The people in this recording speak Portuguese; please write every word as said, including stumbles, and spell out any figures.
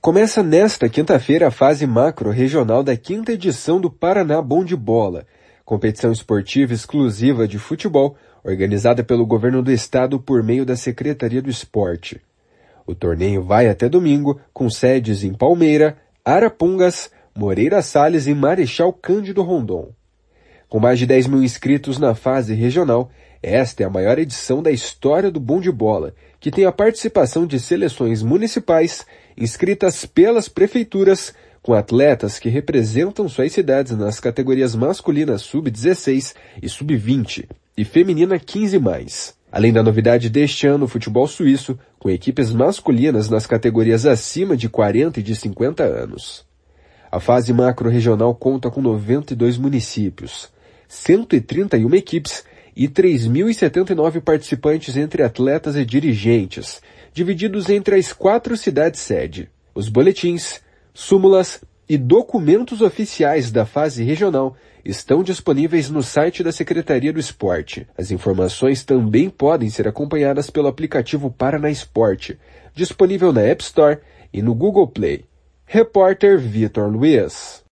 Começa nesta quinta-feira a fase macro-regional da quinta edição do Paraná Bom de Bola, competição esportiva exclusiva de futebol organizada pelo governo do estado por meio da Secretaria do Esporte. O torneio vai até domingo, com sedes em Palmeira, Arapongas, Moreira Salles e Marechal Cândido Rondon. Com mais de dez mil inscritos na fase regional, esta é a maior edição da história do Bom de Bola, que tem a participação de seleções municipais inscritas pelas prefeituras, com atletas que representam suas cidades nas categorias masculina sub dezesseis e sub vinte e feminina quinze mais. Além da novidade deste ano, o futebol suíço, com equipes masculinas nas categorias acima de quarenta e de cinquenta anos. A fase macro-regional conta com noventa e dois municípios, cento e trinta e uma equipes e três mil e setenta e nove participantes entre atletas e dirigentes, divididos entre as quatro cidades-sede. Os boletins, súmulas e documentos oficiais da fase regional estão disponíveis no site da Secretaria do Esporte. As informações também podem ser acompanhadas pelo aplicativo Paraná Esporte, disponível na App Store e no Google Play. Repórter Vitor Luiz.